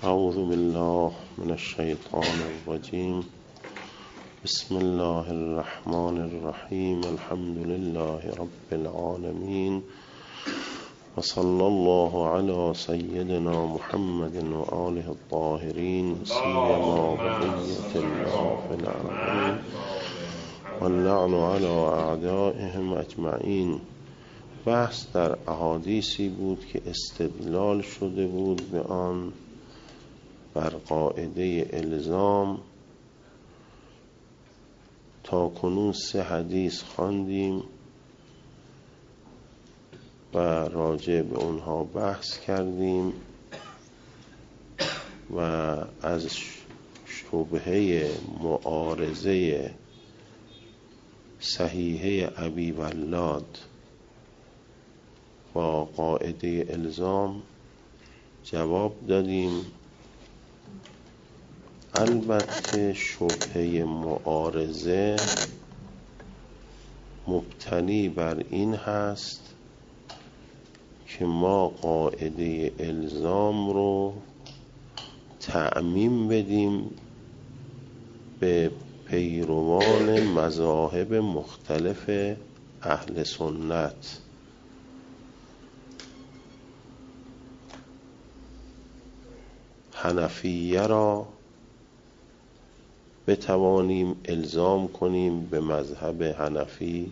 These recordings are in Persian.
اعوذ بالله من الشیطان الرجیم. بسم الله الرحمن الرحیم. الحمد لله رب العالمین و صلی الله علی سیدنا محمد و آله الطاهرین سیما بقیة الله فی العالمین واللعن علی اعدائهم اجمعین. بحث در احادیثی بود که استدلال شده بود به آن بر قاعده الزام. تا کنون 3 حدیث خواندیم و راجع به اونها بحث کردیم و از شبهه معارضه صحیحه ابی ولاد با قاعده الزام جواب دادیم. البته شبهه معارضه مبتنی بر این هست که ما قاعده الزام رو تعمیم بدیم به پیروان مذاهب مختلف اهل سنت. حنفیه را بتوانیم الزام کنیم به مذهب حنفی،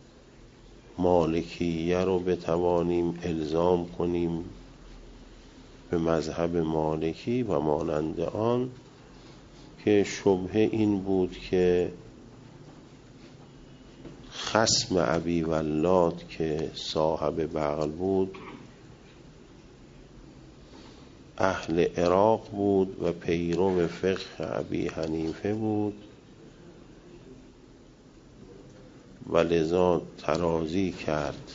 مالکیه رو بتوانیم الزام کنیم به مذهب مالکی و مانند آن، که شبهه این بود که خصم ابی ولاد که صاحب بغل بود اهل عراق بود و پیرو فقه ابی حنیفه بود و لذا ترازی کرد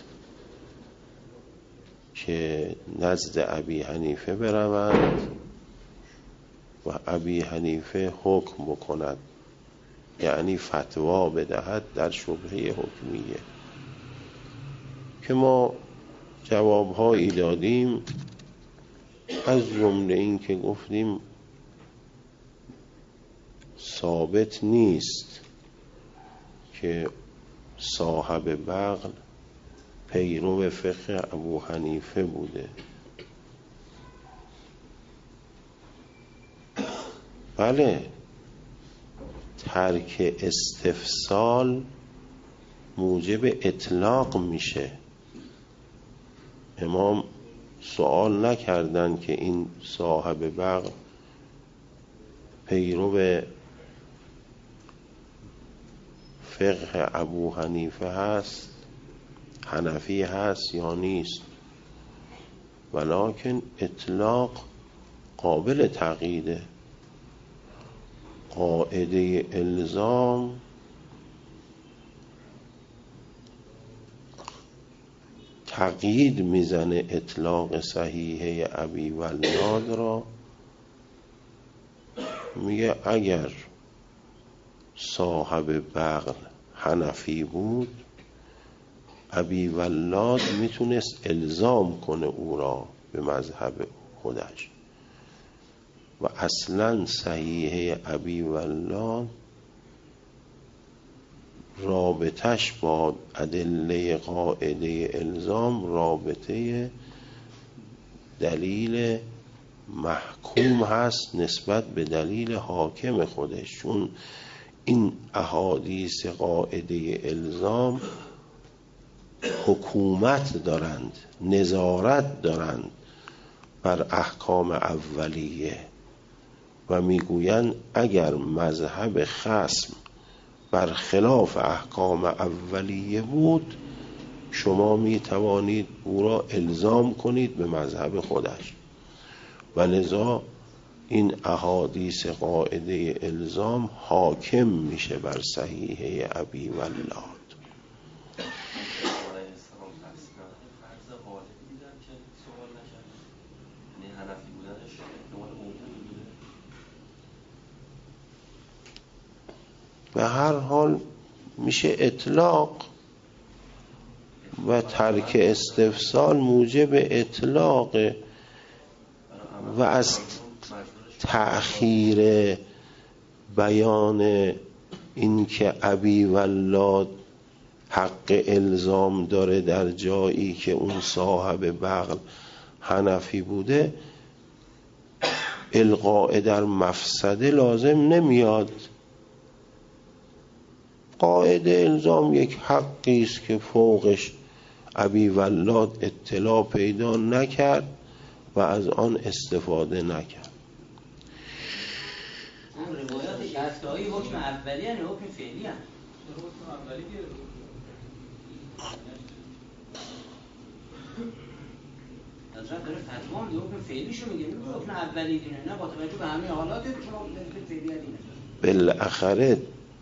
که نزد ابی حنیفه بروند و ابی حنیفه حکم بکند، یعنی فتوا بدهد در شبهه حکمیه. که ما جوابهایی دادیم، از جمله این که گفتیم ثابت نیست که صاحب بغل پیرو فقه ابو حنیفه بوده. بله، ترک استفسال موجب اطلاق میشه. امام سوال نکردن که این صاحب بغل پیرو فقه ابو حنیفه هست، حنفی هست یا نیست، ولکن اطلاق قابل تقییده. قاعده الزام تقیید میزنه اطلاق صحیحه ابی ولاد را. میگه اگر صاحب بغل حنفی بود، ابی ولاد میتونست الزام کنه او را به مذهب خودش و اصلا صحیحه ابی ولاد رابطش با ادله قاعده الزام رابطه دلیل محکوم هست نسبت به دلیل حاکم خودش، چون این احادیث قاعده الزام حکومت دارند، نظارت دارند بر احکام اولیه و میگویند اگر مذهب خصم برخلاف احکام اولیه بود، شما می توانید او را الزام کنید به مذهب خودش. و لذا این احادیث قاعده الزام حاکم میشه بر صحیحه ابی ولاد. به هر حال میشه اطلاق و ترک استفسال موجب اطلاق و از تأخیر بیان این که ابی ولاد حق الزام داره در جایی که اون صاحب بغل حنفی بوده، القاء در مفسده لازم نمیاد. قاعده الزام یک حقی است که فوقش ابی ولاد اطلاع پیدا نکرد و از آن استفاده نکرد. اون روایات شصتایی حکم اولی هست حکم فعلی هست؟ حکم اولی حضرت داره فتوا میده حکم فعلیشو میگه، حکم اولی دینه نه با توجه به همه حالات شما حکم فعلی دینه. بالاخره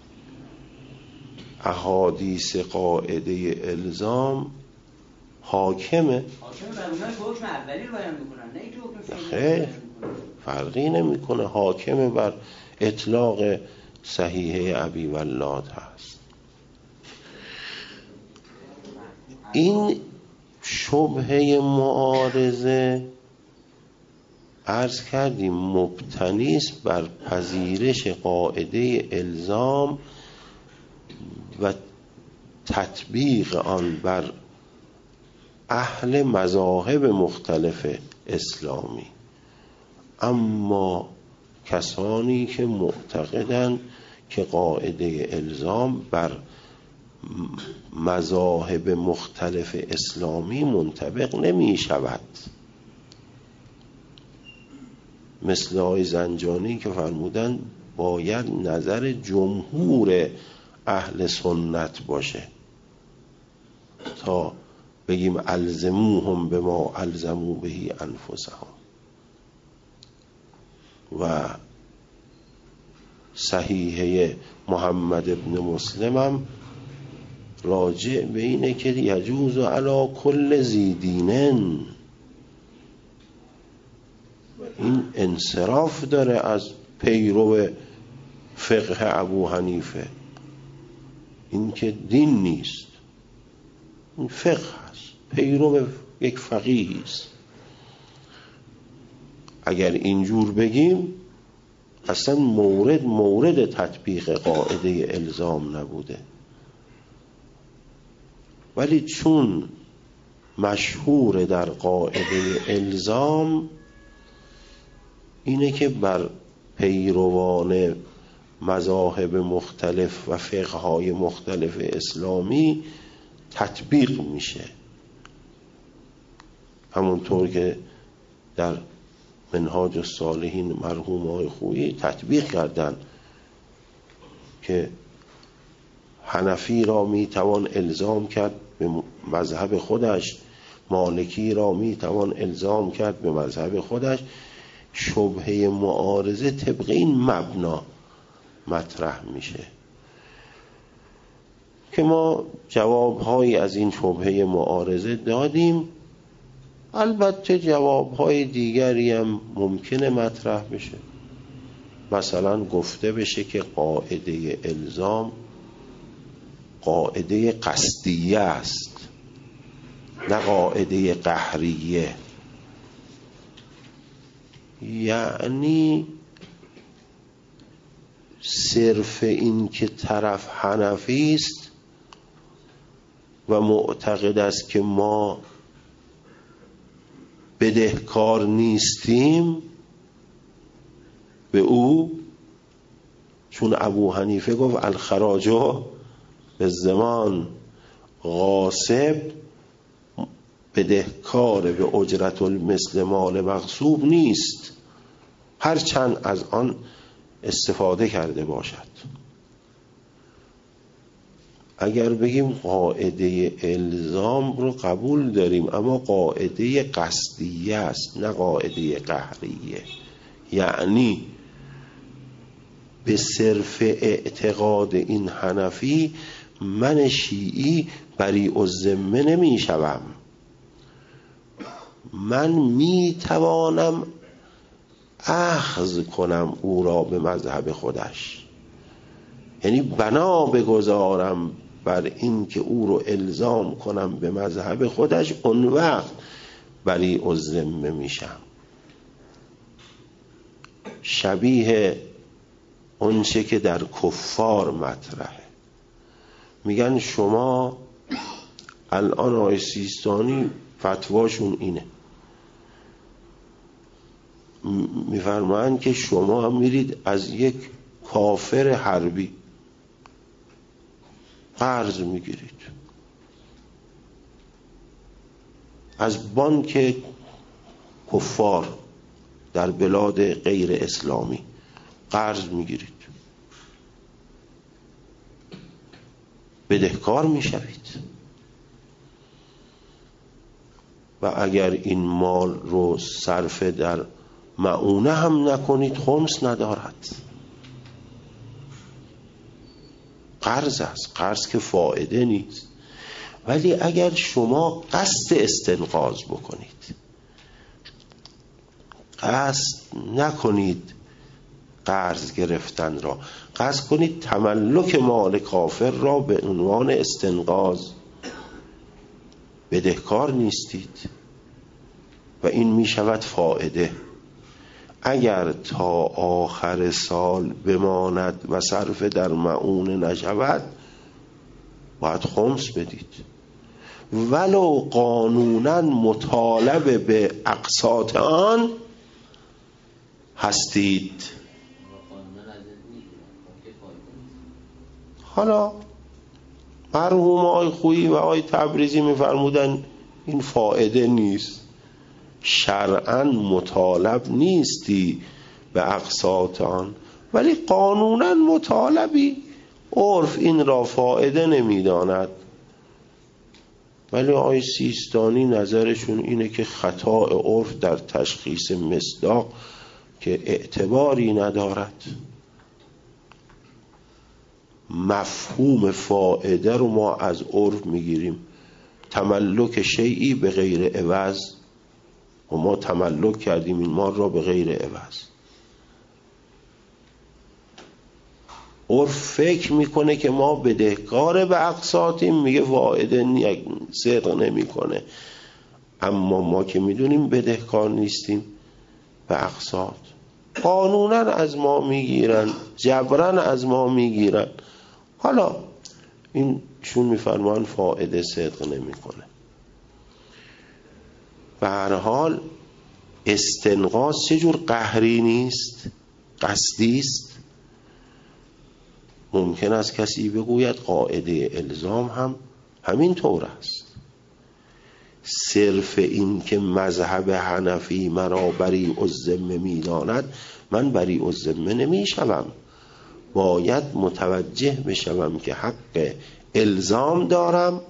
احادیث قاعده الزام حاکمه بر اونایی که حکم اولی رو بیان میکنن، نه اینکه حکم فعلی. خیر فرقی نمیکنه، حاکمه بر اطلاق صحیحه ابی ولاد هست. این شبهه معارضه عرض کردیم مبتنی است بر پذیرش قاعده الزام و تطبیق آن بر اهل مذاهب مختلف اسلامی. اما کسانی که معتقدند که قاعده الزام بر مذاهب مختلف اسلامی منطبق نمی شود، مثل آقای زنجانی که فرمودن باید نظر جمهور اهل سنت باشه تا بگیم الزموهم بما الزموا بهی انفسهم. و صحیحه محمد ابن مسلم هم راجع به اینه که یجوز علی کل ذی دینن. این انصراف داره از پیرو فقه ابو حنیفه، این که دین نیست، این فقه هست، پیرو یک فقیه است. اگر اینجور بگیم اصلا مورد تطبیق قاعده الزام نبوده، ولی چون مشهور در قاعده الزام اینه که بر پیروان مذاهب مختلف و فقه‌های مختلف اسلامی تطبیق میشه، همونطور که در منهاج الصالحین مرحوم آقای خویی تطبیق کردن که حنفی را میتوان الزام کرد به مذهب خودش، مالکی را میتوان الزام کرد به مذهب خودش. شبهه معارضه طبق این مبنا مطرح میشه که ما جوابهایی از این شبهه معارضه دادیم. البته جوابهای دیگری هم ممکنه مطرح بشه، مثلا گفته بشه که قاعده الزام قاعده قصدیه است نه قاعده قهریه، یعنی صرف این که طرف حنفی است و معتقد است که ما بدهکار نیستیم به او، چون ابو حنیفه گفت الخراج بالضمان، غاصب بدهکار به اجرت المثل مال مغصوب نیست هرچند از آن استفاده کرده باشد. اگر بگیم قاعده الزام رو قبول داریم اما قاعده قصدیه است نه قاعده قهریه، یعنی به صرف اعتقاد این حنفی من شیعی بریء الذمه نمی شوم، من می توانم اخذ کنم او را به مذهب خودش، یعنی بنا بگذارم بر این که او رو الزام کنم به مذهب خودش، اون وقت بریء الذمه میشم. شبیه اونچه که در کفار مطرحه. میگن شما الان آقای سیستانی فتواشون اینه، میفرمایند که شما میرید از یک کافر حربی قرض میگیرید، از بانک کفار در بلاد غیر اسلامی قرض میگیرید، بدهکار میشوید و اگر این مال رو صرف در معونه هم نکنید خمس ندارد. قرض است، قرض که فائده نیست. ولی اگر شما قصد استنقاذ بکنید، قصد نکنید قرض گرفتن را، قصد کنید تملک مال کافر را به عنوان استنقاذ، بدهکار نیستید و این می شود فائده. اگر تا آخر سال بماند و صرف در معونه نشود باید خمس بدید، ولو قانونا مطالب به اقساط آن هستید. حالا مرحوم آقای خویی و آقای تبریزی میفرمودن این فائده نیست، شرعاً مطالب نیستی به اقساط آن، ولی قانونا مطالبی، عرف این را فائده نمیداند. ولی آقای سیستانی نظرشون اینه که خطا عرف در تشخیص مصداق که اعتباری ندارد. مفهوم فائده رو ما از عرف میگیریم، تملک شیئی به غیر عوض، و ما تملک کردیم این مال را به غیر عوض. عرف فکر میکنه که ما بدهکار به اقساطیم، میگه فائده صدق نمیکنه، اما ما که میدونیم بدهکار نیستیم به اقساط، قانونا از ما میگیرن، جبران از ما میگیرن. حالا این چون میفرمان فائده صدق نمیکنه. به هر حال استنقاذ چه جور قهری نیست، قصدی است. ممکن است کسی بگوید قاعده الزام هم همین طور است، صرف این که مذهب حنفی مرا بریء الذمه میداند من بریء الذمه نمیشوم، باید متوجه بشوم که حق الزام دارم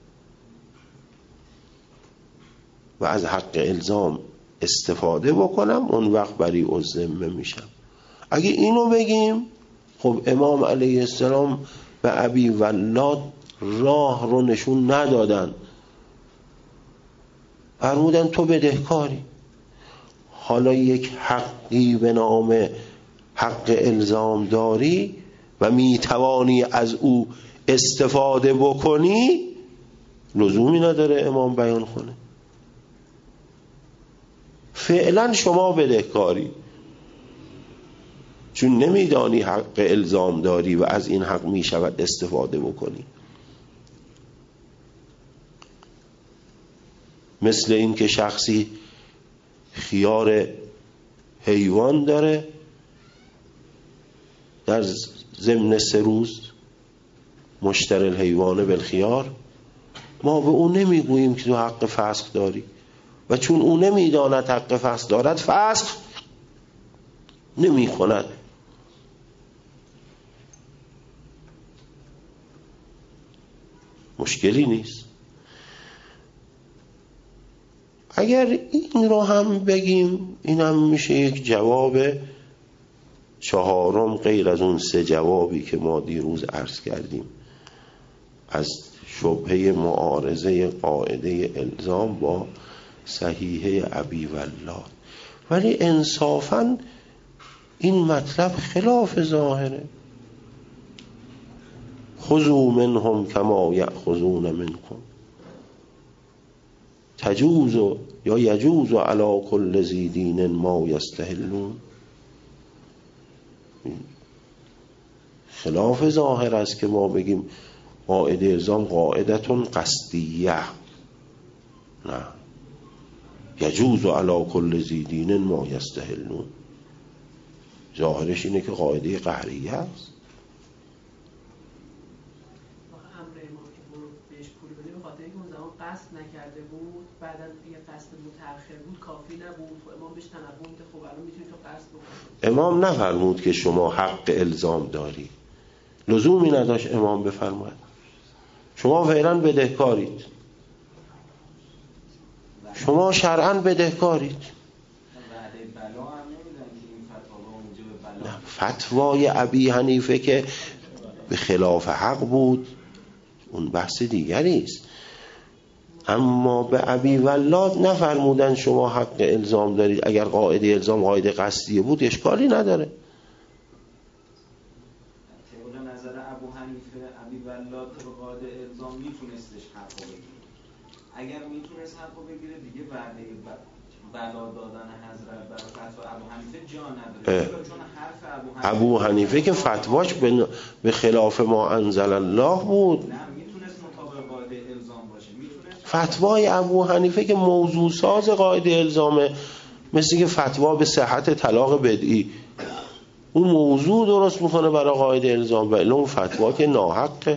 و از حق الزام استفاده بکنم، اون وقت بریء الذمه میشم. اگه اینو بگیم، خب امام علیه السلام به ابی ولاد راه رو نشون ندادن، فرمودن تو بدهکاری. حالا یک حقی به نام حق الزام داری و میتوانی از او استفاده بکنی، لزومی نداره امام بیان کنه. فعلا شما بدهکاری چون نمیدانی حق الزام داری و از این حق میشود استفاده بکنی. مثل این که شخصی خیار حیوان داره در ضمن 3 روز، مشتری الحیوان بالخیار، ما به اون نمیگوییم که تو حق فسخ داری و چون اون نمیداند حق فسخ دارد فسخ نمی کند. مشکلی نیست. اگر این رو هم بگیم، این هم میشه یک جواب 4 غیر از اون 3 جوابی که ما دیروز عرض کردیم از شبهه معارضه قاعده الزام با صحیحه ابی ولاد. ولی انصافاً این مطلب خلاف ظاهره. خذوا منهم کما یأخذون منکم، تجوز یا یجوز علی کل ذی دین ما یستحلون. خلاف ظاهر است که ما بگیم قاعده الزام قاعدتون قصدیه. نه، یجوز علی کل ذی دین ما یستحلون. ظاهرش اینه که قاعده قهریه است. قصد نکرده بود، بعداً یه قصد متأخر بود، کافی نبود، امام بهش تنبه میده خب الان میتونی تو قصد بکنی. امام نفرمود که شما حق الزام داری، لزومی نداشت امام بفرماید شما فعلا بدهکارید، شما شرعاً بدهکارید. فتوای ابی حنیفه که به خلاف حق بود اون بحث دیگری است، اما به ابی ولاد نفرمودن شما حق الزام دارید. اگر قاعده الزام قاعده قصدیه بود اشکالی نداره. طبق نظر ابو حنیفه ابی ولاد به قاعده الزام میتونستش حق بگیره. اگر میتونست حق بگیره دیگه وعده بلا دادن حضرت بر فتوا ابو حنیفه جا نداره، چون حرف ابو حنیفه که فتواش به خلاف ما انزل الله بود. فتوای ابو حنیفه که موضوع ساز قاعده الزامه، مثل که فتوا به صحت طلاق بدعی اون موضوع درست میکنه برای قاعده الزام، ولی اون فتوا که ناحقه.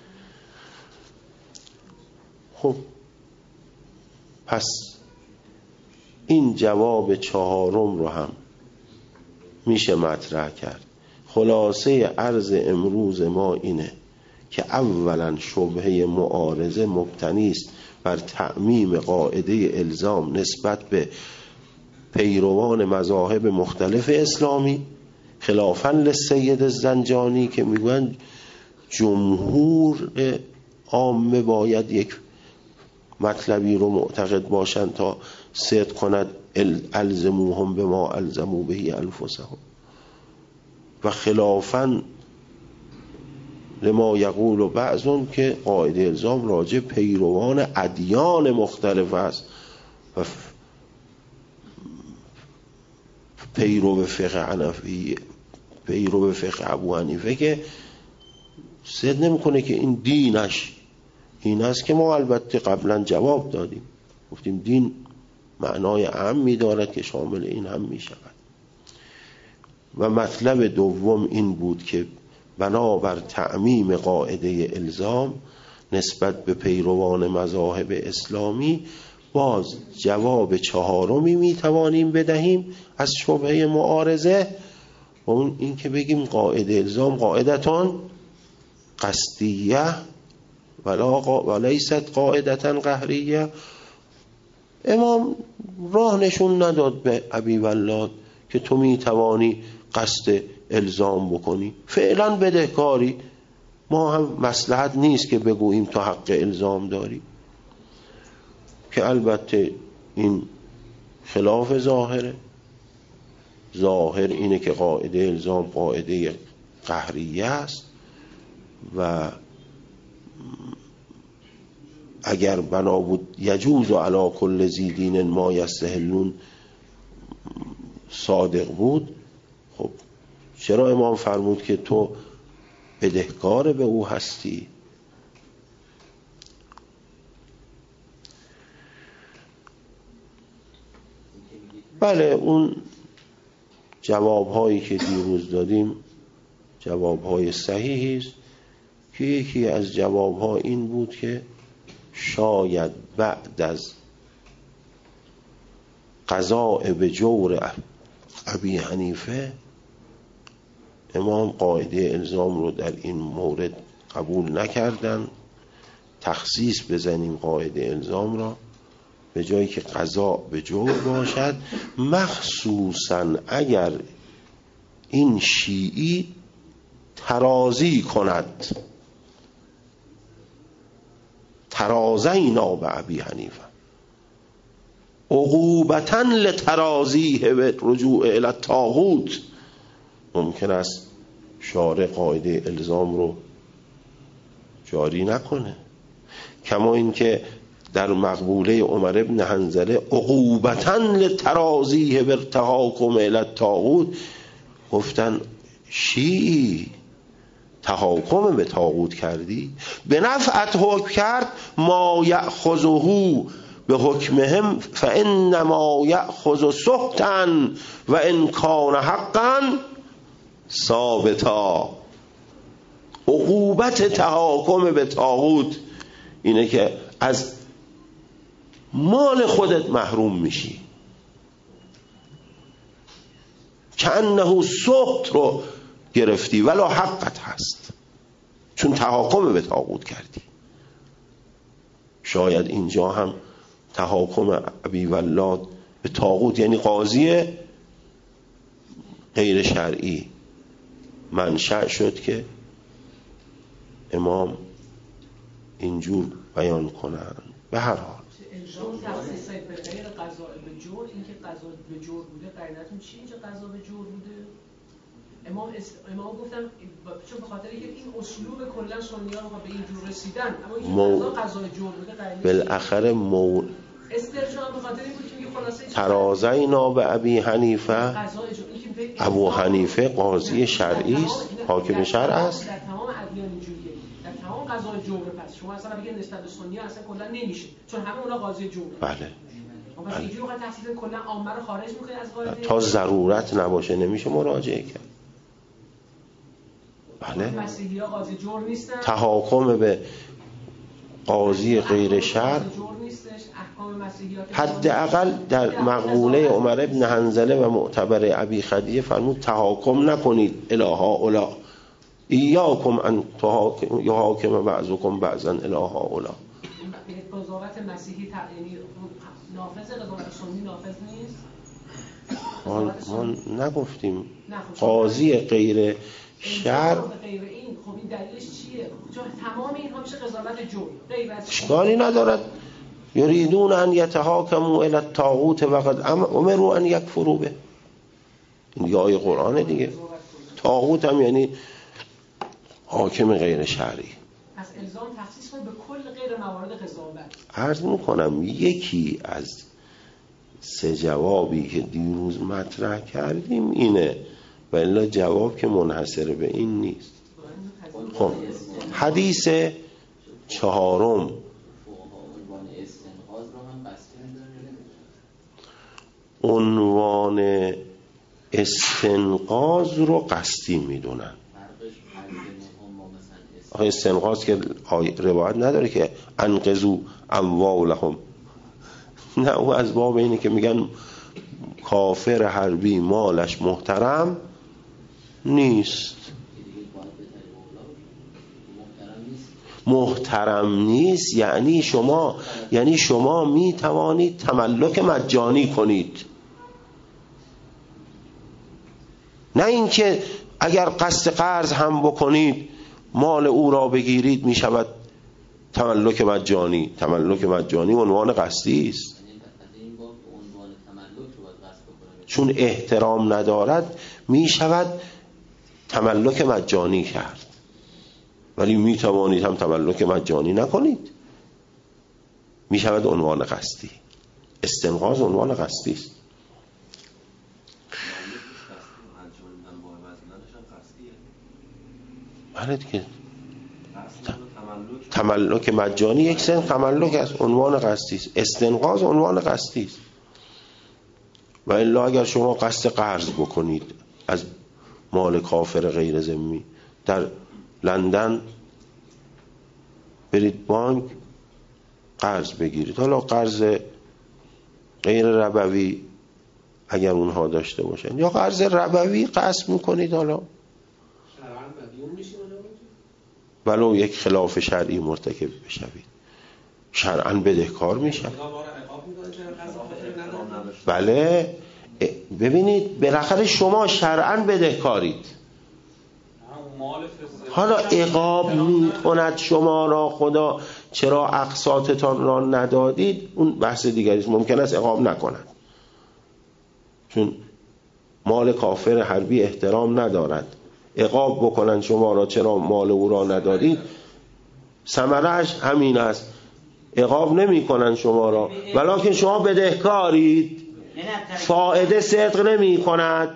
خب پس این جواب چهارم رو هم میشه مطرح کرد. خلاصه عرض امروز ما اینه که اولا شبهه معارضه مبتنی است بر تعمیم قاعده الزام نسبت به پیروان مذاهب مختلف اسلامی، خلافاً للسید الزنجانی که میگویند جمهور عامه باید یک مطلبی رو معتقد باشند تا صدق کند الزموهم بما الزموا به انفسهم، و خلافاً لما یقول و بعضون که قاعده الزام راجع پیروان ادیان مختلف است و پیرو فقه ابو حنیفه که صد نمیکنه که این دینش این است که ما البته قبلا جواب دادیم، گفتیم دین معنای عام می‌دارد که شامل این هم می‌شود. و مطلب دوم این بود که بنابر تعمیم قاعده الزام نسبت به پیروان مذاهب اسلامی باز جواب چهارمی میتوانیم بدهیم از شبهه معارضه، و اون این که بگیم قاعده الزام قاعدتان قصدیه ولیست قاعدتان قهریه. امام راه نشون نداد به ابی ولاد که تو میتوانی قصد الزام بکنی، فعلا بدهکاری، ما هم مصلحت نیست که بگوییم تو حق الزام داری، که البته این خلاف ظاهره. ظاهر اینه که قاعده الزام قاعده قهریه است و اگر بنا بود یجوز علی کل ذی دین ما یستحلون صادق بود، خب چرا امام فرمود که تو بدهکار به او هستی؟ بله، اون جوابهایی که دیروز دادیم جوابهای صحیحی است که یکی از جوابها این بود که شاید بعد از قضاء به جور ابی حنیفه امام قاعده الزام رو در این مورد قبول نکردن، تخصیص بزنیم قاعده الزام را به جایی که قضا به جور باشد، مخصوصا اگر این شیعی ترازی کند، ترازینا به ابی حنیفه عقوبتاً لترازیه به رجوع الی الطاغوت. ممکن است شارع قاعده الزام رو جاری نکنه، کما این که در مقبوله عمر ابن حنظله عقوبتاً لترازیه به تحاکم الی الطاغوت گفتن شیعی تحاکم به طاغوت کردی، به نفعت حکم کرد ما یأخذه به حکمهم فانما یأخذ سحتا و ان کان حقا ثابتا. عقوبت تحاکم به طاغوت اینه که از مال خودت محروم میشی، که انه سحت رو گرفتی ولا حقت هست، چون تحاکم به طاغوت کردی. شاید اینجا هم تحاکم ابی ولاد به طاغوت یعنی قاضی غیر شرعی منشأ شد که امام اینجور بیان کنند. به هر حال الزام تخصیص به غیر قضا به جور، این که قضا به جور بوده قاعدتون چی اینجا قضا به جور بوده؟ امام گفتم چون به خاطر اینکه این اسلوب کلا سنی‌ها رو به این جور رسیدن، اما این قضا جور بوده قاعده بالاخره استرجاع به خاطر این بود که خلاصه ترازینا به ابی حنیفه، ابو حنیفه قاضی شرعی است، حاکم شرع است. در تمام ادیان اینجوریه، در تمام قضای جور. پس شما اصلا بگید نسبت به سنی اصلا کلا نمیشه، چون همه اونا قاضی جور. بله. پس اینجوری وقت تخصیص کلا عامه رو خارج می‌کنه از قاعده. تا ضرورت نباشه نمیشه مراجعه کرد. بله. مسیحی‌ها قاضی جور نیستن. تحاکم به قاضی غیر شرع حداقل در مقوله عمر ابن حنظله و معتبر ابی خدیجه فرمود تحاکم نکنید الی هؤلاء، ایاکم ان یحاکم بعضکم بعضا الی هؤلاء. قضاوت مسیحی یعنی نافذ، قضاوت سنی نافذ نیست. ما نگفتیم قاضی غیر شرع. غیر این خب این دلیلش چیه؟ چون تمام اینها میشه قضاوت جور. غیر از اشکالی ندارد. یریدون ان یتحاکموا الی الطاغوت وقد امروا ان یکفروا به. این دیگه آیه قرآنه دیگه. طاغوت هم یعنی حاکم غیر شرعی. پس الزام تخصیص کنید به کل غیر موارد قضاوت. عرض میکنم یکی از سه جوابی که دیروز مطرح کردیم اینه، و الا جواب که منحصر به این نیست. خب حدیث چهارم عنوان استنقاض رو قصدی میدونن. آخه استنقاض که روایت نداره که انقذوا اموالهم، نه او از باب اینه که میگن کافر حربی مالش محترم نیست. محترم نیست یعنی شما می توانید تملک مجانی کنید، نه اینکه اگر قصد قرض هم بکنید مال او را بگیرید می شود تملک مجانی. تملک مجانی عنوان قصدی است، چون احترام ندارد می شود تملک مجانی کرد، ولی می توانید هم تملک مجانی نکنید، می شود عنوان قصدی. استنقاض عنوان قصدی است. بله دیگه، تملک مجانی یک سن تملک از عنوان قصدی است، استنقاض عنوان قصدی است. و الا اگر شما قصد قرض بکنید از مال کافر غیر ذمی، در لندن برید بانک قرض بگیرید، حالا قرض غیر ربوی اگر اونها داشته باشن یا قرض ربوی قصد میکنید، حالا ولو یک خلاف شرعی مرتکب بشوید شرعاً بدهکار میشن. بله ببینید بالاخره شما شرعاً بدهکارید، حالا عقاب میکند شما را خدا چرا اقساطتان را ندادید، اون بحث دیگری است. ممکن است عقاب نکند چون مال کافر حربی احترام ندارد، عقاب بکنن شما را چرا مال او را ندادید، ثمره‌اش همین است، عقاب نمی کنن شما را، ولکن شما بدهکارید. فائده صدق نمی کند.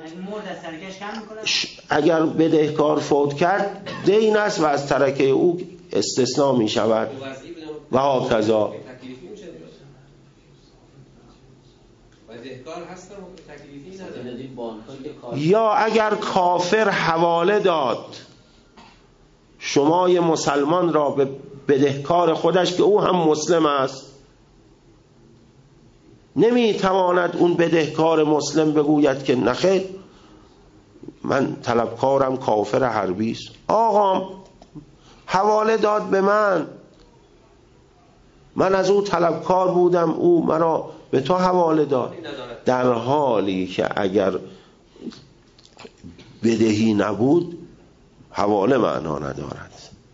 اگر بدهکار فوت کرد دین است و از ترکه او استثناء می شود و هاکذا. یا اگر کافر حواله داد شمای مسلمان را به بدهکار خودش که او هم مسلم است، نمیتواند اون بدهکار مسلم بگوید که نخیر من طلبکارم کافر حربی است، آقا حواله داد به من از او طلبکار بودم، او مرا به تو حواله داد. در حالی که اگر بدهی نبود حواله معنا ندارد.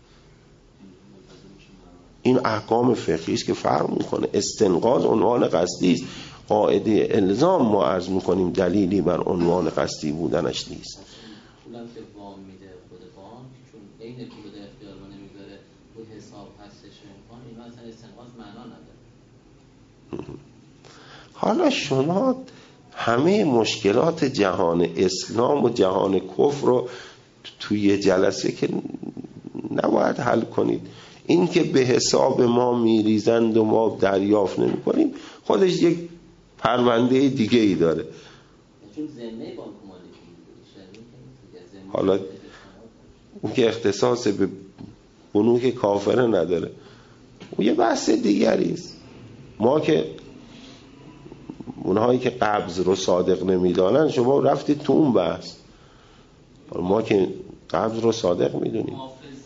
این احکام فقهی است که فرق میکنه. استنقاذ عنوان قصدی است، قاعده الزام ما عرض میکنیم دلیلی بر عنوان قصدی بودنش نیست. پولم که وام میده خود بانک چون عین پول در اختیار ما نمیذاره رو حساب هستش امکان، این مثلا استنقاذ معنا نداره. حالا شما همه مشکلات جهان اسلام و جهان کفر رو توی جلسه که نباید حل کنید. این که به حساب ما میریزند و ما دریافت نمی کنیم خودش یک پرونده دیگه ای داره. چون ذمه بانک مالیکی حالا اون که اختصاص به بنوک کافره نداره، اون یه بحث دیگری است. ما که اونهایی که قبض رو صادق نمیدانن شما رفتید تو اون بحث، ما که قبض رو صادق میدونیم.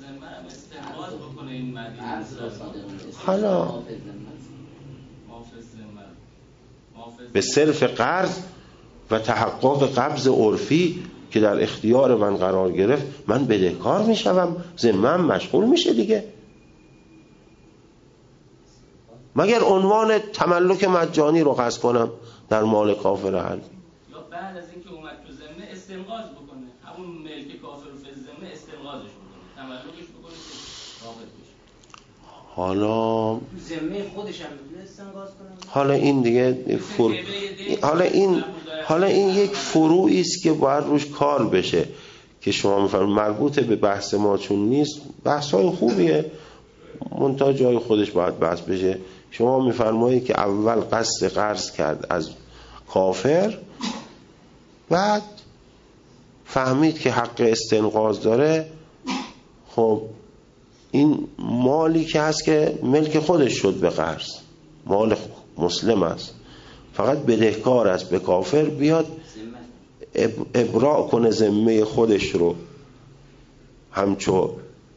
حالا به صرف قرض و تحقق قبض عرفی که در اختیار من قرار گرفت من بدهکار میشم، ذمه‌ام مشغول میشه دیگه. مگر عنوان تملک مجانی رو قصد کنم در مال کافر حل؟ یا بعد از اینکه اومد تو ذمه استنقاذ بکنه، همون ملک کافر رو فی ذمه استنقاذش بکنه، تملکش بکنه که واقع بشه. حالا ذمه خودش هم میتونه استنقاذ کنه. حالا این یک فروعی است که باید روش کار بشه که شما میفرمایید مربوط به بحث ما چون نیست. بحث‌های خوبیه منتها جای خودش باید بحث بشه. شما میفرمایید که اول قصد قرض کرد از کافر، بعد فهمید که حق استنقاذ داره، خب این مالی که هست که ملک خودش شد به قرض، مال مسلم است، فقط بدهکار است به کافر، بیاد ابراء کنه ذمه خودش رو. همچو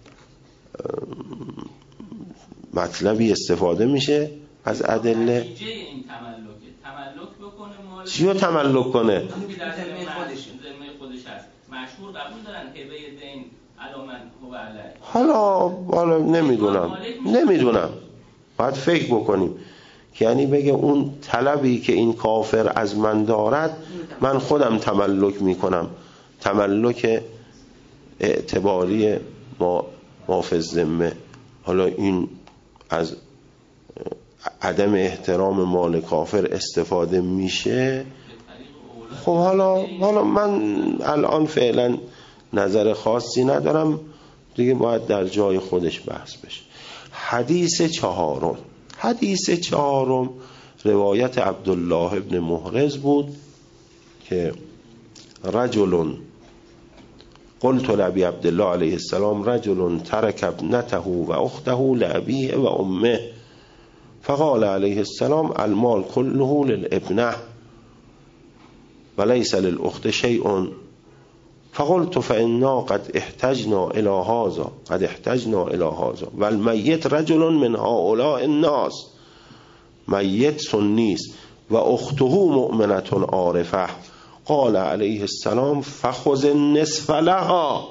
مطلبی استفاده میشه از ادله. نتیجه این تملک بکنه مال چی رو تملک کنه؟ ذمه خودش هست. مشهور قبول دارن هبه دین علامن هو علیه. حالا نمیدونم باید فکر بکنیم که یعنی بگه اون طلبی که این کافر از من دارد من خودم تملک میکنم، تملک اعتباری ما فی الذمه. حالا این از عدم احترام مال کافر استفاده میشه. خب حالا من الان فعلا نظر خاصی ندارم دیگه، باید در جای خودش بحث بشه. حدیث چهارم روایت عبدالله ابن محرز بود که رجل قلت لأبي عبدالله علیه السلام رجل ترک ابنته و اخته لأبیه و امه فقال علیه السلام المال كله للابنه وليس للأخت شيء فقلت فإنا قد احتجنا إلى هذا والميت رجل من هؤلاء الناس، میت سنی است و اخته مؤمنة عارفة. قال علیه السلام فخذ النصف لها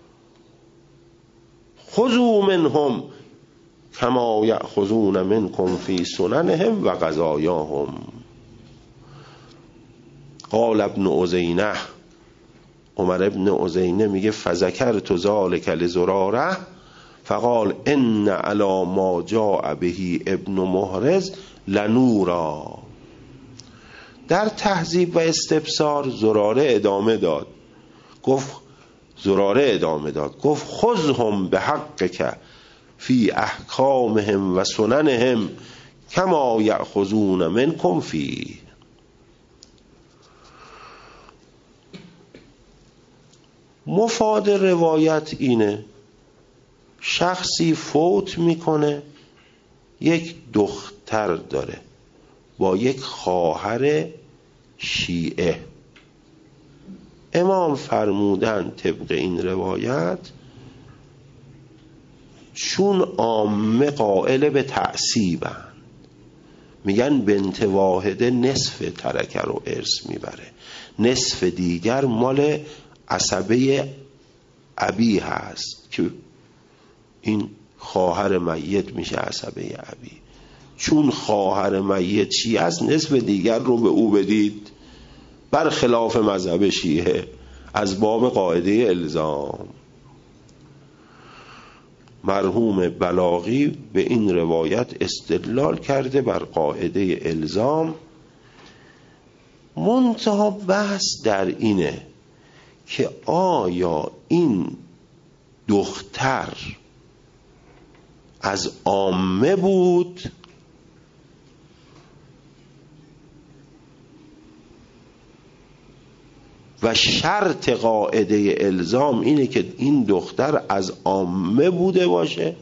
خذوا منهم كما يأخذون منكم في سننهم و قضایاهم. قال ابن عزینه، عمر ابن عزینه میگه فذکرت ذلک لزراره فقال ان علی ما جاء به ابن محرز لنورا. در تهذیب و استبصار زراره ادامه داد گفت خذهم به حقک فی احکامهم و سننهم کما یأخذون منکم فی. مفاد روایت اینه شخصی فوت میکنه، یک دختر داره با یک خواهر شیعه. امام فرمودن طبق این روایت چون عامه قائل به تعصیبن، میگن بنت واحده نصف ترکه رو ارث میبره، نصف دیگر مال عصبه ابی هست که این خواهر میت میشه عصبه ابی. چون خواهر میت شیعه است نصف دیگر رو به او بدید، برخلاف مذهب شیعه از باب قاعده الزام. مرحوم بلاغی به این روایت استدلال کرده بر قاعده الزام. منتها بحث در اینه که آیا این دختر از عامه بود و شرط قاعده الزام اینه که این دختر از عامه بوده باشه.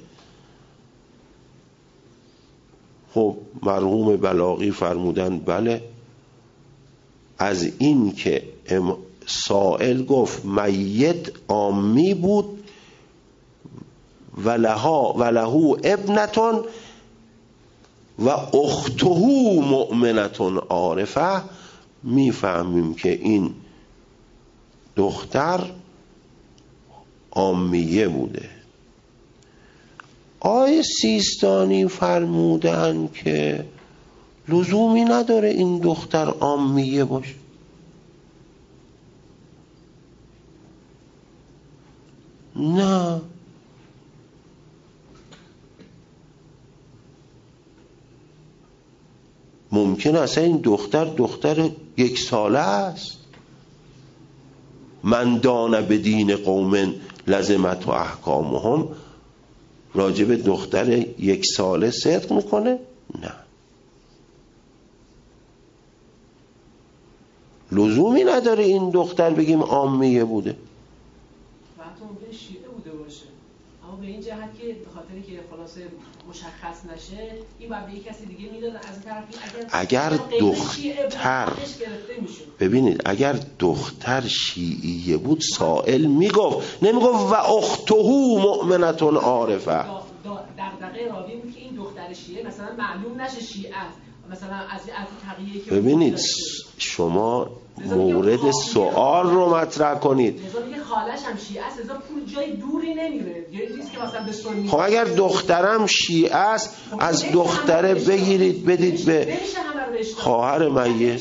خب مرحوم بلاغی فرمودن بله، از این که سائل گفت میت عامی بود و له ابنتون و اخته مؤمنتون عارفه، میفهمیم که این دختر عامیه بوده. آقای سیستانی فرمودن که لزومی نداره این دختر عامیه باشه. نه، ممکن است این دختر 1 ساله است. من دان به دین قوم لزمت و احکامهم، راجب دختر 1 ساله صدق میکنه؟ نه، لزومی نداره این دختر بگیم عامیه بوده. و حتی ممکنه شیعه بوده باشه، اما به این جهت که به خاطری که خلاصه مشخص نشه این باید به یک کسی دیگه میدادن. از این طرفی اگر دختر ببینید اگر دختر شیعیه بود سائل میگفت، نمیگفت و اخته مؤمنتون عارفه. دغدغه راوی بود که این دختر شیعه مثلا معلوم نشه شیعه است، مثلا از تقیه که ببینید شما مورد سوال رو مطرح کنید. خالش هم شیعه است، پول جای دوری نمیره. خب اگر دخترم شیعه است از دختره بگیرید بدید به خواهر میت.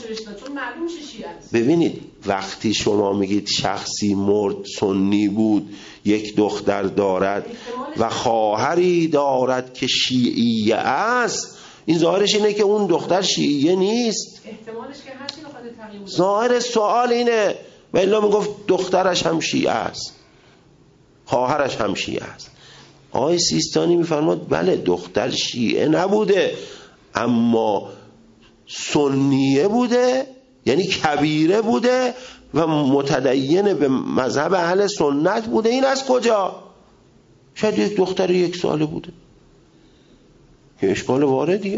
ببینید وقتی شما میگید شخصی مرد سنی بود، یک دختر دارد و خواهری دارد که شیعیه است، این ظاهرش اینه که اون دختر شیعیه نیست. احتمالش که هستی بخاطر تغییر بود. ظاهر سوال اینه. و الا میگفت دخترش هم شیعه است، خواهرش هم شیعه است. آقای سیستانی میفرماد بله دختر شیعه نبوده اما سنیه بوده، یعنی کبیره بوده و متدین به مذهب اهل سنت بوده. این از کجا؟ شاید یک دختر 1 ساله بوده که اشکال واردیه.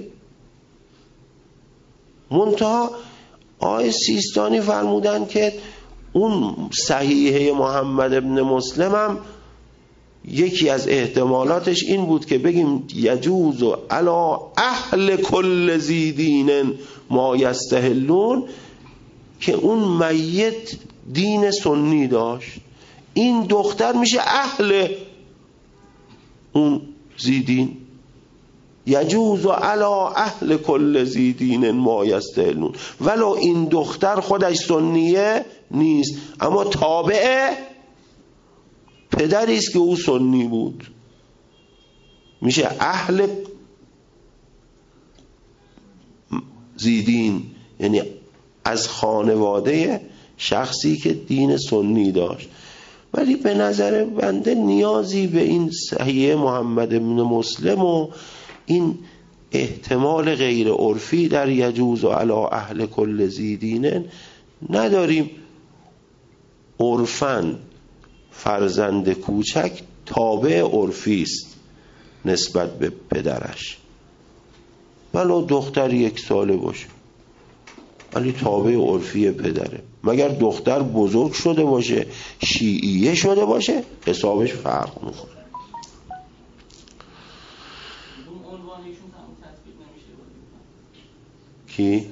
منتها آقای سیستانی فرمودن که اون صحیحه محمد ابن مسلم هم یکی از احتمالاتش این بود که بگیم یجوز علی اهل کل ذی دین ما یستحلون، که اون میت دین سنی داشت، این دختر میشه اهل اون ذی دین. یجوز علی اهل کل ذی دین ما یستحلون، ولو این دختر خودش سنیه نیست اما تابع پدری است که او سنی بود، میشه اهل ذی دین، یعنی از خانواده شخصی که دین سنی داشت. ولی به نظر بنده نیازی به این صحیح محمد بن مسلم و این احتمال غیر عرفی در یجوز و علی اهل کل ذی دین نداریم. عرفاً فرزند کوچک تابع عرفی است نسبت به پدرش، ولو دختر 1 ساله باشه ولی تابع عرفی پدره. مگر دختر بزرگ شده باشه شیعیه شده باشه حسابش فرق میکنه. کی؟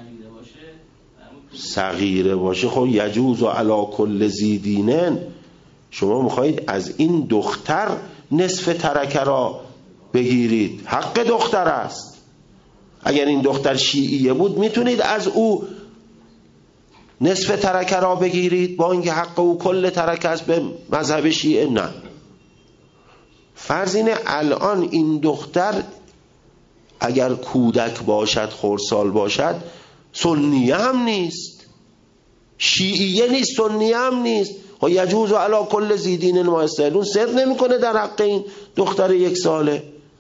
صغیره باشه خب یجوز و علی کل ذی دینن. شما میخواید از این دختر نصف ترکه را بگیرید، حق دختر است. اگر این دختر شیعیه بود میتونید از او نصف ترکه را بگیرید با اینکه حق او کل ترکه است به مذهب شیعه؟ نه. فرض اینه الان این دختر اگر کودک باشد خردسال باشد سنیه هم نیست، شیعیه نیست، سنیه هم نیست. و یجوز و علی کل ذی دین ما استحلون صدق نمیکنه در حق این دختر 1 ساله.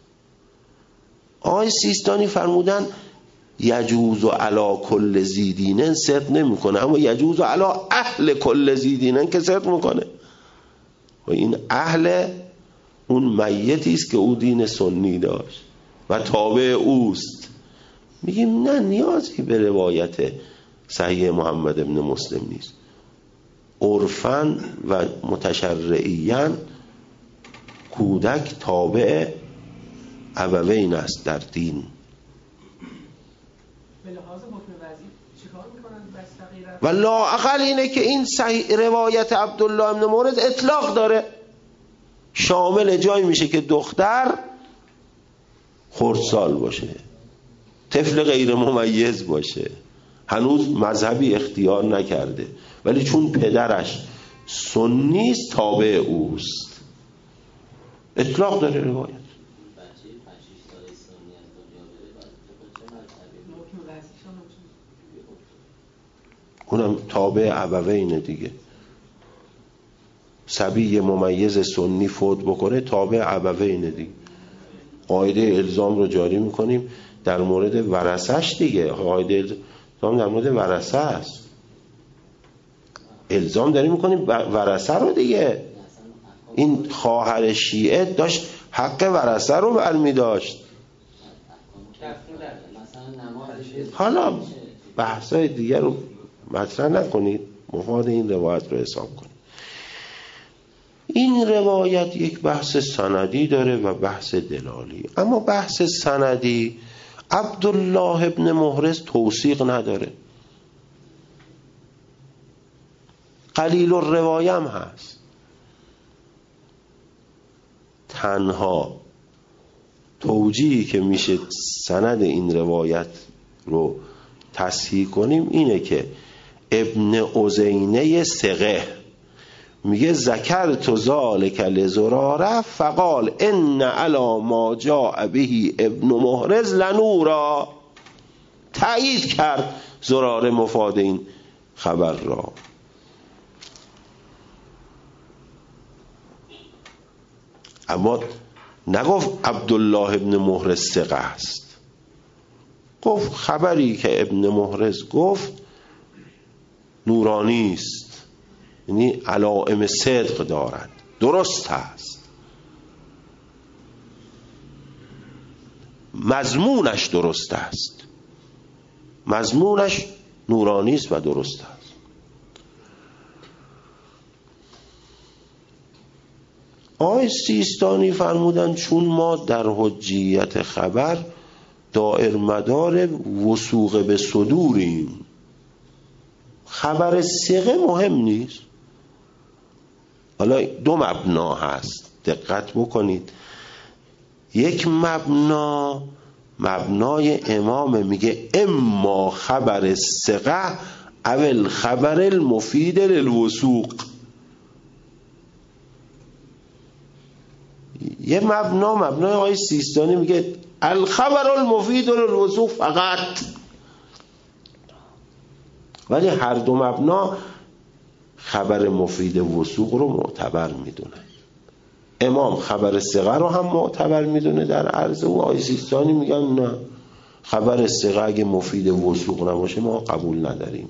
آقای سیستانی فرمودن یجوز و علی کل ذی دین صدق نمیکنه، اما یجوز و علی اهل کل ذی دین که صدق میکنه. و این اهل اون میتی است که او دین سنی داشت و تابع اوست. میگیم نه، نیازی به روایت صحیح محمد بن مسلم نیست. عرفاً و متشرعیاً کودک تابع ابوین است در دین. به لحاظ حکم وضعی چیکار میکنن بس تغییر؟ و لااقل اینه که این روایت عبدالله بن مورد اطلاق داره، شامل جایی میشه که دختر خردسال باشه، طفل غیر ممیز باشه، هنوز مذهبی اختیار نکرده، ولی چون پدرش سنی است تابع اوست. اطلاق داره روایت. اونم تابع ابوین دیگه. صبی ممیز سنی فوت بکنه تابع ابوین دیگه. قاعده الزام رو جاری میکنیم در مورد ورثش دیگه. قاعده الزام در مورد ورثه است، الزام داریم میکنیم ورثه رو دیگه. این خواهر شیعه داشت حق ورثه رو برمی داشت. حالا بحثای دیگر رو مطرح نکنید، مفاد این روایت رو حساب کنید. این روایت یک بحث سندی داره و بحث دلالی. اما بحث سندی عبدالله ابن محرز توثیق نداره، قلیل الروایه هم هست. تنها توجیهی که میشه سند این روایت رو تصحیح کنیم اینه که ابن عزینه ثقه میگه ذکرت ذلک لزراره فقال ان علی ما جاء به ابن محرز لنورا. تأیید کرد زراره مفاد این خبر را. اما نگفت عبدالله ابن محرز ثقه است، گفت خبری که ابن محرز گفت نورانی است، یعنی علائم صدق دارد، درست است، مضمونش درست است، مضمونش نورانی است و درست است. آقای سیستانی فرمودن چون ما در حجیت خبر دائر مدار وثوق به صدوریم، خبر ثقه مهم نیست. حالا 2 مبنا هست، دقت بکنید. یک مبنای امام میگه اما خبر ثقه اول خبر المفید للوثوق. یه مبنای آقای سیستانی میگه الخبر المفید للوثوق فقط. ولی هر دو مبنا خبر مفید وثوق رو معتبر میدونن. امام خبر ثقه رو هم معتبر میدونه در عرض او. آقای سیستانی میگن نه، خبر ثقه اگه مفید وثوق نباشه ما قبول نداریم.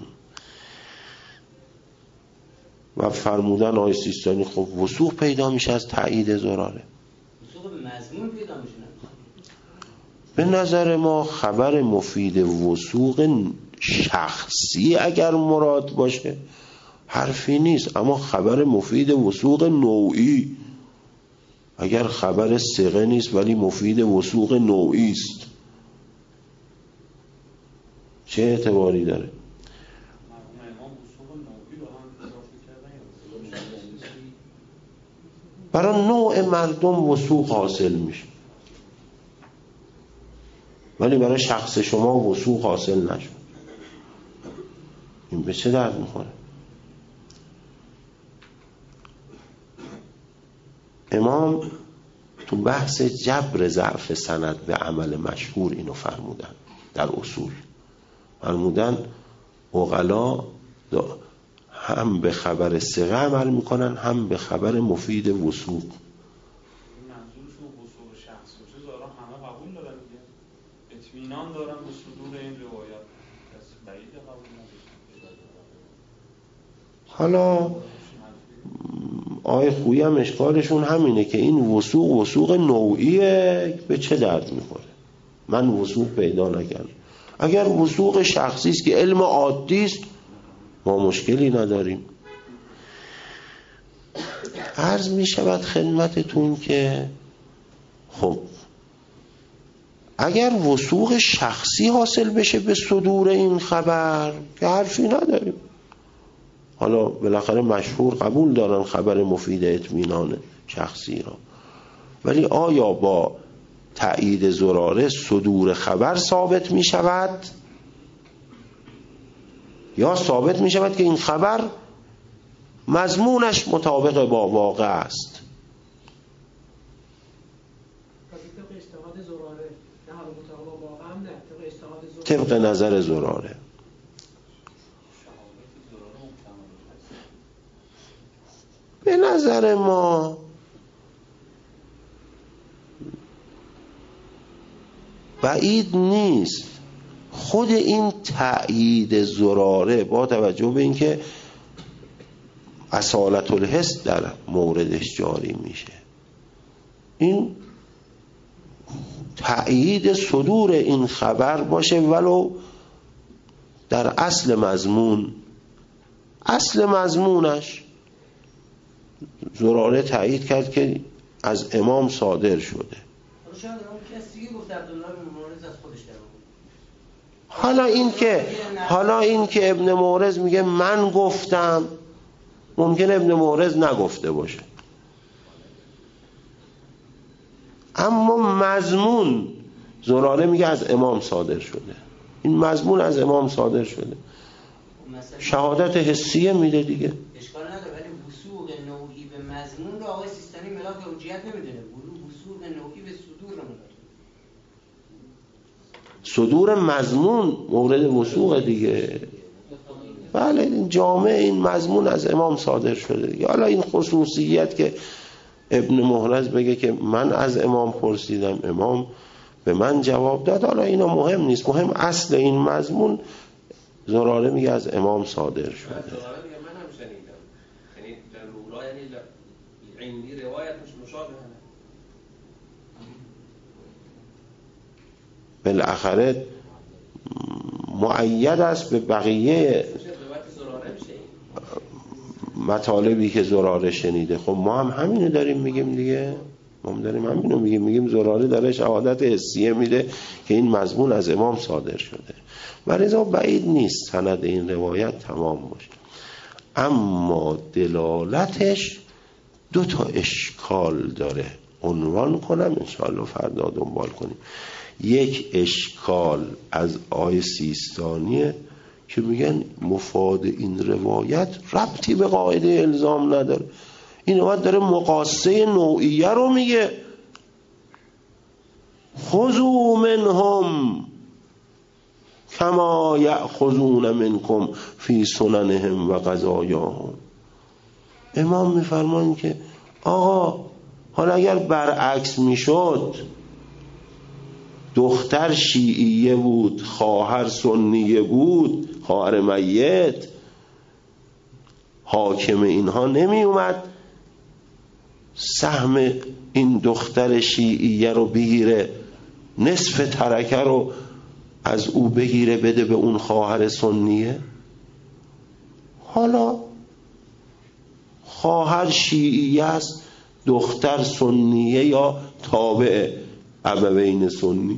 و فرمودن آقای سیستانی خب وثوق پیدا میشه از تایید زراره. وثوق مضمون پیدا میشه. به نظر ما خبر مفید وثوق شخصی اگر مراد باشه حرفی نیست، اما خبر مفید وثوق نوعی اگر خبر ثقه نیست ولی مفید وثوق نوعی است چه اعتباری داره؟ برای نوع مردم وثوق حاصل میشه ولی برای شخص شما وثوق حاصل نشد. این به چه درد میخوره؟ امام تو بحث جبر ضعف سند به عمل مشهور اینو فرمودن. در اصول فرمودن عقلا هم به خبر ثقه عمل میکنن هم به خبر مفید وثوق. اطمینان دارم به صدور این روایت، کسی بعید قبول نداره. حالا آیه خویی هم اشکالشون همینه که این وثوق نوعیه، به چه درد میخوره؟ من وثوق پیدا نکردم. اگر وثوق شخصی است که علم عادی است ما مشکلی نداریم. عرض میشود خدمتتون که خب اگر وثوق شخصی حاصل بشه به صدور این خبر که حرفی نداریم. حالا بالاخره مشهور قبول دارن خبر مفید اطمینان شخصی را، ولی آیا با تایید زراره صدور خبر ثابت می شود یا ثابت می شود که این خبر مضمونش مطابق با واقع است؟ طبق نظر زراره. به نظر ما بعید نیست خود این تأیید زراره با توجه به اینکه اصالت الحس در موردش جاری میشه، این تأیید صدور این خبر باشه ولو در اصل مضمونش زراره تأیید کرد که از امام صادر شده. حالا این که ابن مورز میگه من گفتم، ممکن ابن مورز نگفته باشه، اما مضمون زراره میگه از امام صادر شده. این مضمون از امام صادر شده، شهادت حسیه میده دیگه. اشکال نداره، ولی وثوق نوعی به مضمون رو آقای سیستانی ملاک حجیت نمیدونه. وثوق نوعی به صدور رو ملاک. صدور مضمون مورد وثوق دیگه. بله این جامع این مضمون از امام صادر شده دیگه. حالا این خصوصیت که ابن محرز بگه که من از امام پرسیدم، امام به من جواب داد، حالا اینا مهم نیست، مهم اصل این مضمون. زراره میگه از امام صادر شده. زراره میگه من هم شنیدم، یعنی در رولا، یعنی عندی روایت مشابه. بالاخره معید است به بقیه مطالبی که زراره شنیده. خب ما هم همینو داریم میگیم دیگه، میگیم زراره داره شهادت حسیه میده که این مضمون از امام صادر شده. ولذا بعید نیست سند این روایت تمام باشه، اما دلالتش 2 اشکال داره. عنوان کنم انشاءالله فردا دنبال کنیم. یک اشکال از آیه سیستانیه که میگن مفاد این روایت ربطی به قاعده الزام نداره. این روایت داره مقاسه نوعیه رو میگه. خذوا منهم کما یأخذون منکم فی سننهم و قضایاهم. امام میفرمایند که آقا حالا اگر برعکس میشد، دختر شیعیه بود، خواهر سنیه بود، خواهر میت، حاکم اینها نمی اومد سهم این دختر شیعیه رو بگیره، نصف ترکه رو از او بگیره بده به اون خواهر سنیه؟ حالا خواهر شیعیه است، دختر سنیه یا تابع ابوین سنی.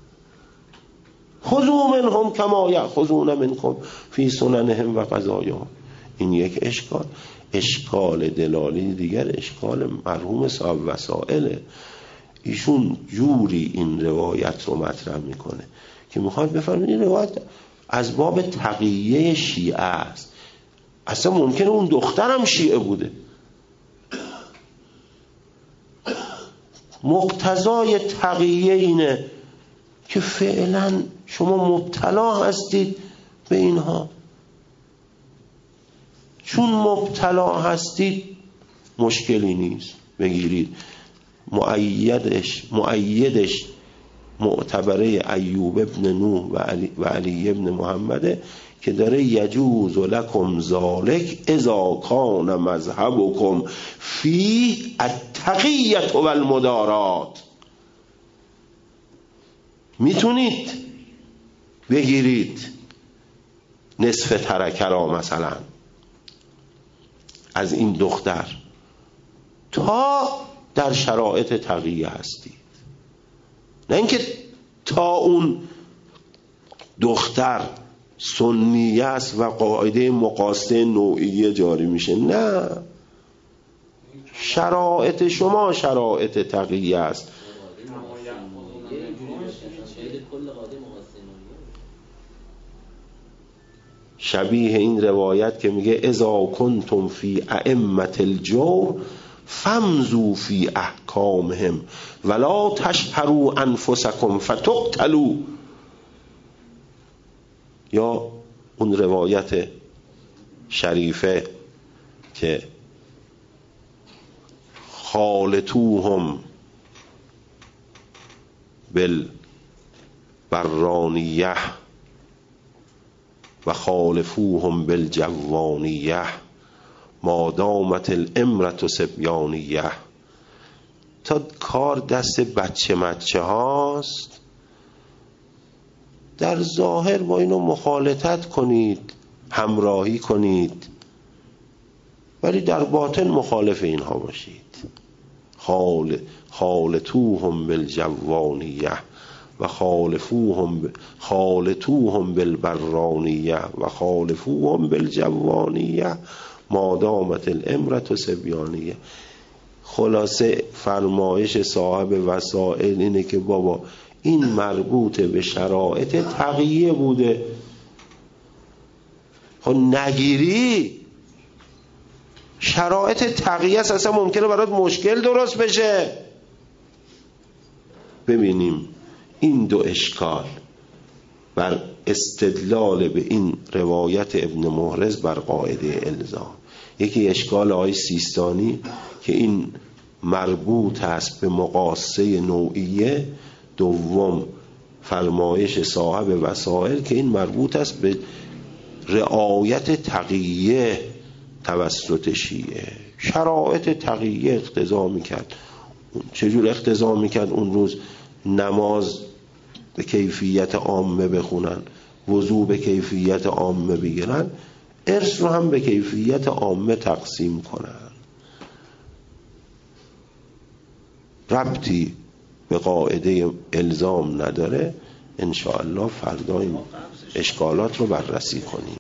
خذوا منهم کما یأخذون منکم فی سننهم و قضایاهم. این یک اشکال. اشکال دلالی دیگر اشکال مرحوم صاحب وسائله. ایشون جوری این روایت رو مطرح میکنه که میخواد بفرمایید این روایت از باب تقیه شیعه است. اصلا ممکنه اون دخترم شیعه بوده. مقتضای تقیه اینه که فعلا شما مبتلا هستید به اینها. چون مبتلا هستید مشکلی نیست، بگیرید. مؤیدش معتبره ایوب ابن نوح و علی ابن محمده که داره یجوز لکم ذالک اذا کان مذهبکم فی التقیة و المدارات. میتونید بگیرید نصف ترکه را مثلا از این دختر تا در شرایط تقیه هستید، نه اینکه تا اون دختر سنیه است و قاعده مقاسطه نوعیه جاری میشه. نه، شرایط شما شرایط تقیه است. شبیه این روایت که میگه اذا کنتم فی ائمة الجور فامضوا فی احکامهم ولا تشهروا انفسکم فتقتلوا. یا اون روایت شریفه که خالطوهم بالبرانیه و خالفوهم بالجوانیه ما دامت الامرة صبیانیه. تا کار دست بچه هاست در ظاهر با اینو مخالطت کنید، همراهی کنید، ولی در باطن مخالف اینها باشید. خالطوهم بالجوانیه و خالطوهم بالبرانیه و خالفوهم بالجوانیه ما دامت الامرة صبیانیه. خلاصه فرمایش صاحب وسائل اینه که بابا این مربوط به شرایط تقیه بوده، خب نگیری شرایط تقیه است، اصلا ممکنه برات مشکل درست بشه. ببینیم این دو اشکال بر استدلال به این روایت ابن محرز بر قاعده الزام. یکی اشکال آقای سیستانی که این مربوط است به مقاسطه نوعیه. دوم فرمایش صاحب وسائل که این مربوط است به رعایت تقیه توسط شیعه. شرایط تقیه اقتضا میکرد. چجور اقتضا میکرد؟ اون روز نماز به کیفیت عامه بخونن، وضو به کیفیت عامه بگیرن، ارث رو هم به کیفیت عامه تقسیم کنن. ربطی به قاعده الزام نداره. انشاءالله فردا این اشکالات رو بررسی کنیم.